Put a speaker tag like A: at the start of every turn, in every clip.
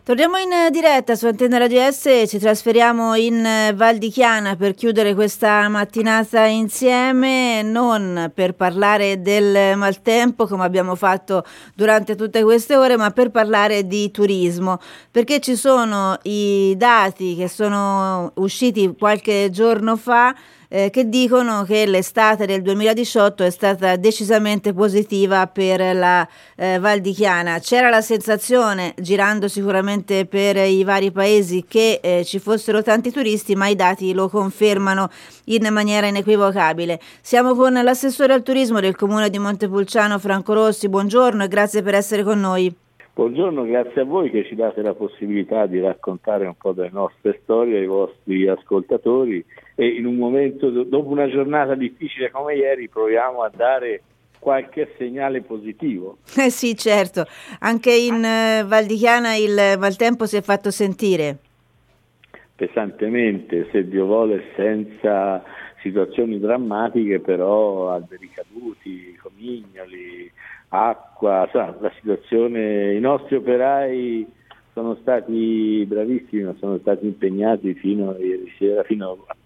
A: Torniamo in diretta su Antenna Radio S e ci trasferiamo in Val di Chiana per chiudere questa mattinata insieme, non per parlare del maltempo come abbiamo fatto durante tutte queste ore, ma per parlare di turismo, perché ci sono i dati che sono usciti qualche giorno fa che dicono che l'estate del 2018 è stata decisamente positiva per la Val di Chiana. C'era la sensazione, girando sicuramente per i vari paesi, che ci fossero tanti turisti, ma i dati lo confermano in maniera inequivocabile. Siamo con l'assessore al turismo del comune di Montepulciano, Franco Rossi. Buongiorno e grazie per essere con noi.
B: Buongiorno, grazie a voi che ci date la possibilità di raccontare un po' delle nostre storie ai vostri ascoltatori e in un momento, dopo una giornata difficile come ieri, proviamo a dare qualche segnale positivo.
A: Sì, certo, anche in Val di Chiana il maltempo si è fatto sentire.
B: Pesantemente, se Dio vuole, senza situazioni drammatiche, però alberi caduti, comignoli, acqua, la situazione, i nostri operai sono stati bravissimi, ma sono stati impegnati fino a ieri sera, fino a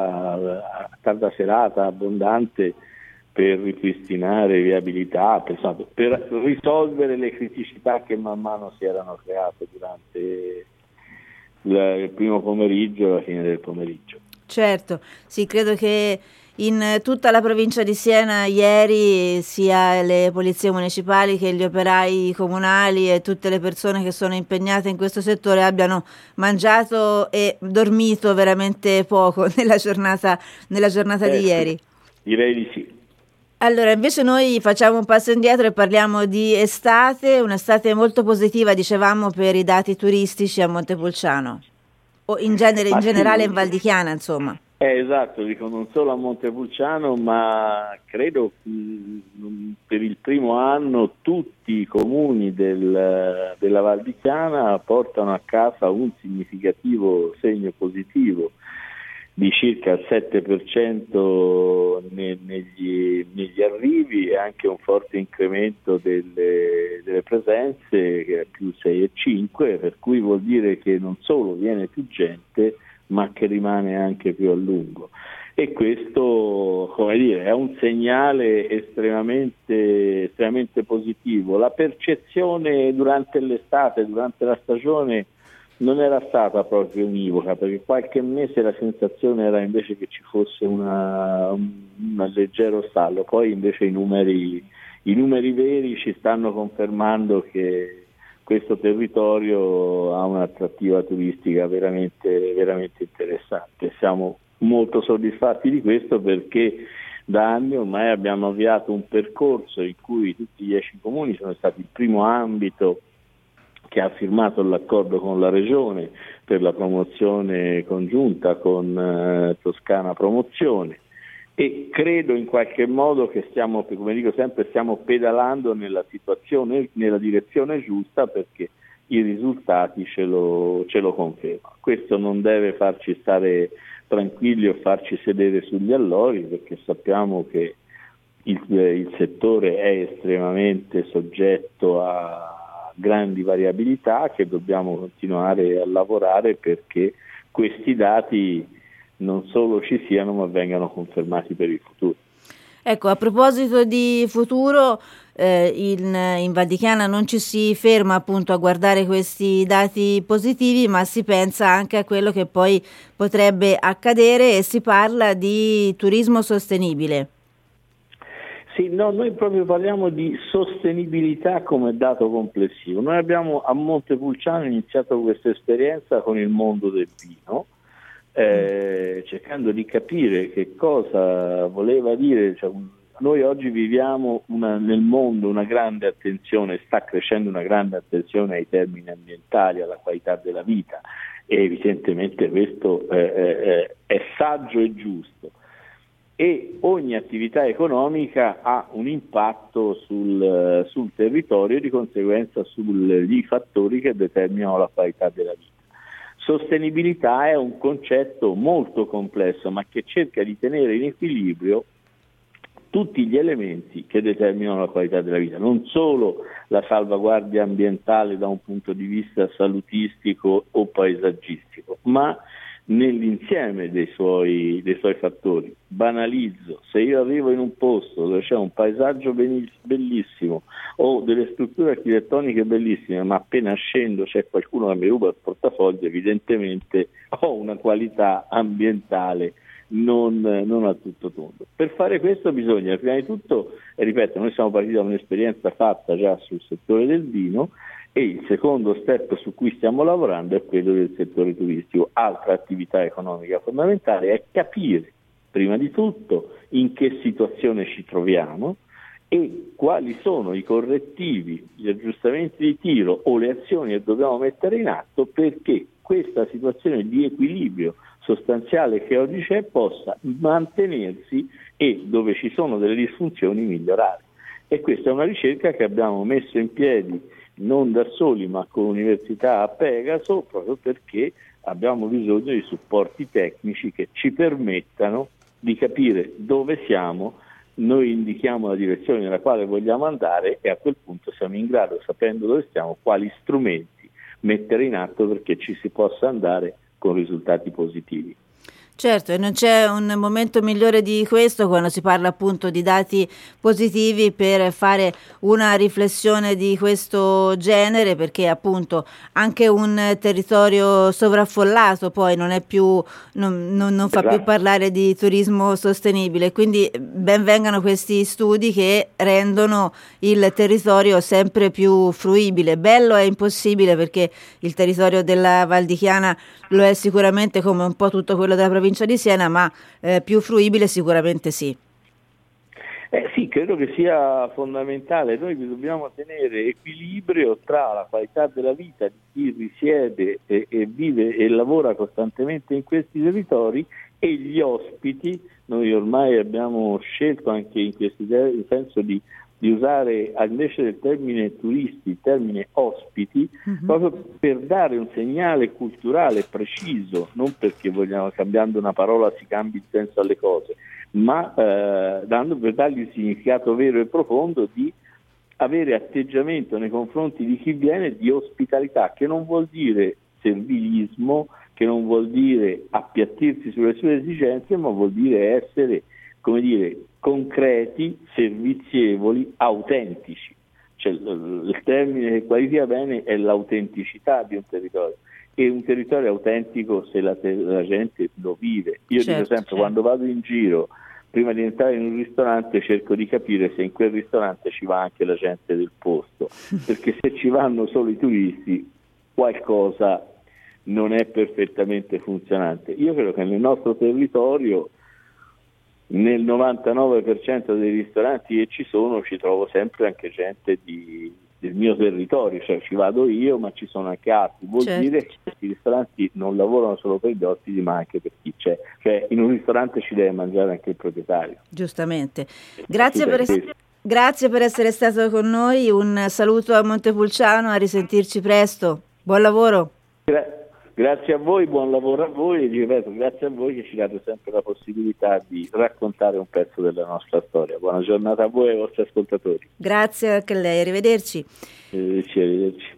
B: tarda serata abbondante per ripristinare viabilità, per risolvere le criticità che man mano si erano create durante il primo pomeriggio e la fine del pomeriggio.
A: Certo, sì, credo che in tutta la provincia di Siena ieri sia le polizie municipali che gli operai comunali e tutte le persone che sono impegnate in questo settore abbiano mangiato e dormito veramente poco nella giornata di ieri.
B: Direi di sì.
A: Allora, invece noi facciamo un passo indietro e parliamo di estate, un'estate molto positiva, dicevamo, per i dati turistici a Montepulciano, o in generale in Val di Chiana, insomma.
B: Esatto, dico non solo a Montepulciano, ma credo per il primo anno tutti i comuni della Val di Chiana portano a casa un significativo segno positivo di circa il 7% negli arrivi e anche un forte incremento delle presenze, che è più 6,5, per cui vuol dire che non solo viene più gente, ma che rimane anche più a lungo. E questo, come dire, è un segnale estremamente positivo. La percezione durante l'estate, durante la stagione, non era stata proprio univoca, perché qualche mese la sensazione era invece che ci fosse un leggero stallo, poi invece i numeri veri ci stanno confermando che questo territorio ha un'attrattiva turistica veramente, veramente interessante. Siamo molto soddisfatti di questo perché da anni ormai abbiamo avviato un percorso in cui tutti i 10 comuni sono stati il primo ambito che ha firmato l'accordo con la Regione per la promozione congiunta con Toscana Promozione e credo in qualche modo che stiamo, come dico sempre, stiamo pedalando nella direzione giusta perché i risultati ce lo confermano. Questo non deve farci stare tranquilli o farci sedere sugli allori perché sappiamo che il settore è estremamente soggetto a grandi variabilità che dobbiamo continuare a lavorare perché questi dati non solo ci siano ma vengano confermati per il futuro.
A: Ecco, a proposito di futuro, in Val di Chiana non ci si ferma appunto a guardare questi dati positivi, ma si pensa anche a quello che poi potrebbe accadere e si parla di turismo sostenibile.
B: Sì, no, noi proprio parliamo di sostenibilità come dato complessivo. Noi abbiamo a Montepulciano iniziato questa esperienza con il mondo del vino, cercando di capire che cosa voleva dire. Noi oggi viviamo nel mondo una grande attenzione, sta crescendo una grande attenzione ai termini ambientali, alla qualità della vita e evidentemente questo è saggio e giusto. E ogni attività economica ha un impatto sul territorio e di conseguenza sugli fattori che determinano la qualità della vita. Sostenibilità è un concetto molto complesso ma che cerca di tenere in equilibrio tutti gli elementi che determinano la qualità della vita, non solo la salvaguardia ambientale da un punto di vista salutistico o paesaggistico, ma nell'insieme dei suoi fattori. Banalizzo: se io arrivo in un posto dove c'è un paesaggio bellissimo o delle strutture architettoniche bellissime, ma appena scendo c'è qualcuno che mi ruba il portafoglio, evidentemente ho una qualità ambientale non a tutto tondo. Per fare questo bisogna prima di tutto, e ripeto, noi siamo partiti da un'esperienza fatta già sul settore del vino, e il secondo step su cui stiamo lavorando è quello del settore turistico. Altra attività economica fondamentale è capire prima di tutto in che situazione ci troviamo e quali sono i correttivi, gli aggiustamenti di tiro o le azioni che dobbiamo mettere in atto perché questa situazione di equilibrio sostanziale che oggi c'è possa mantenersi e, dove ci sono delle disfunzioni, migliorare. E questa è una ricerca che abbiamo messo in piedi non da soli ma con l'Università a Pegaso, proprio perché abbiamo bisogno di supporti tecnici che ci permettano di capire dove siamo. Noi indichiamo la direzione nella quale vogliamo andare e a quel punto siamo in grado, sapendo dove stiamo, quali strumenti mettere in atto perché ci si possa andare con risultati positivi.
A: Certo, e non c'è un momento migliore di questo quando si parla appunto di dati positivi per fare una riflessione di questo genere, perché appunto anche un territorio sovraffollato poi non è più, non fa più parlare di turismo sostenibile, quindi ben vengano questi studi che rendono il territorio sempre più fruibile. Bello è impossibile perché il territorio della Val di Chiana lo è sicuramente come un po' tutto quello della provincia di Siena, ma più fruibile sicuramente sì.
B: Sì, credo che sia fondamentale. Noi dobbiamo tenere equilibrio tra la qualità della vita di chi risiede e vive e lavora costantemente in questi territori e gli ospiti. Noi ormai abbiamo scelto anche in questo senso di usare invece del termine turisti il termine ospiti, proprio per dare un segnale culturale preciso, non perché cambiando una parola si cambi il senso alle cose, ma per dargli un significato vero e profondo di avere atteggiamento nei confronti di chi viene di ospitalità, che non vuol dire servilismo, che non vuol dire appiattirsi sulle sue esigenze, ma vuol dire essere, come dire, concreti, servizievoli, autentici. Cioè, il termine che qualifica bene è l'autenticità di un territorio, e un territorio autentico se la gente lo vive. Io dico sempre, quando vado in giro, prima di entrare in un ristorante cerco di capire se in quel ristorante ci va anche la gente del posto, perché se ci vanno solo i turisti qualcosa non è perfettamente funzionante. Io credo che nel nostro territorio, nel 99% dei ristoranti che ci sono, ci trovo sempre anche gente del mio territorio, cioè ci vado io ma ci sono anche altri, vuol dire che questi ristoranti non lavorano solo per gli ospiti ma anche per chi c'è, cioè in un ristorante ci deve mangiare anche il proprietario.
A: Giustamente. Grazie per essere stato con noi, un saluto a Montepulciano, a risentirci presto, buon lavoro.
B: Grazie a voi, buon lavoro a voi e ripeto, grazie a voi che ci date sempre la possibilità di raccontare un pezzo della nostra storia. Buona giornata a voi e ai vostri ascoltatori.
A: Grazie anche a lei, arrivederci.
B: Arrivederci.